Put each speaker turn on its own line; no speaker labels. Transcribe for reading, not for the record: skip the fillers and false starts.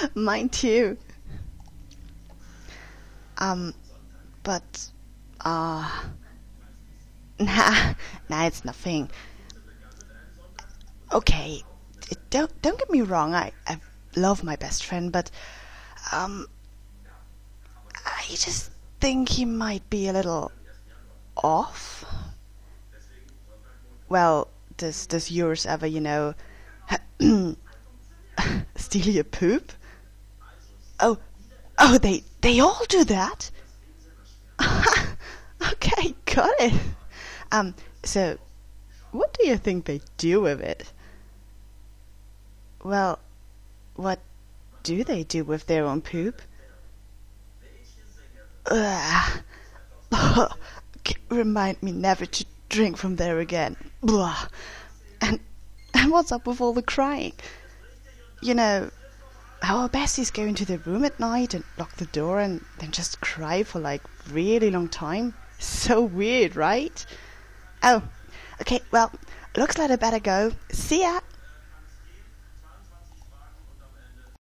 Mine too. But, nah, it's nothing. Okay, don't get me wrong. I love my best friend, but um, I just think he might be a little off. Well, does yours ever, steal your poop? Oh, oh, they all do that. Okay, got it. So what do you think they do with it? Well, what do they do with their own poop? Ugh. Remind me never to drink from there again. Blah. And and what's up with all the crying? You know, our besties go into their room at night and lock the door and then just cry for like really long time. So weird, right? Oh, okay, well, looks like I better go. See ya!